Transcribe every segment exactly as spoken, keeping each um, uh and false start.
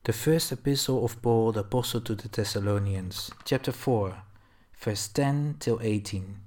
The first epistle of Paul the Apostle to the Thessalonians, chapter four, verse ten till eighteen.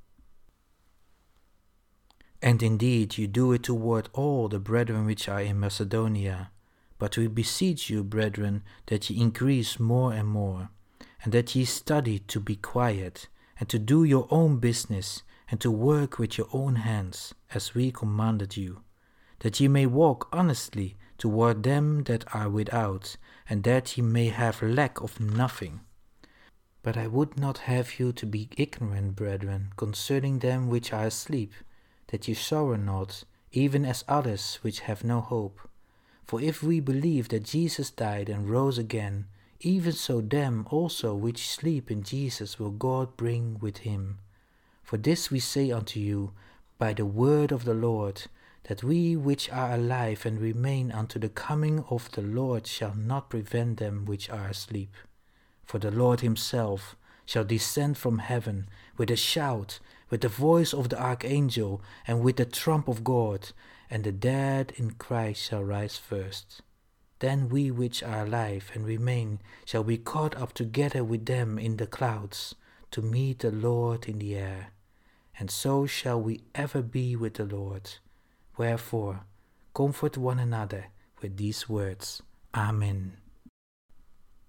And indeed you do it toward all the brethren which are in Macedonia. But we beseech you, brethren, that ye increase more and more, and that ye study to be quiet, and to do your own business, and to work with your own hands, as we commanded you, that ye may walk honestly toward them that are without, and that ye may have lack of nothing. But I would not have you to be ignorant, brethren, concerning them which are asleep, that ye sorrow not, even as others which have no hope. For if we believe that Jesus died and rose again, even so them also which sleep in Jesus will God bring with him. For this we say unto you by the word of the Lord, that we which are alive and remain unto the coming of the Lord shall not prevent them which are asleep. For the Lord himself shall descend from heaven with a shout, with the voice of the archangel, and with the trump of God, and the dead in Christ shall rise first. Then we which are alive and remain shall be caught up together with them in the clouds, to meet the Lord in the air. And so shall we ever be with the Lord. Wherefore, comfort one another with these words. Amen.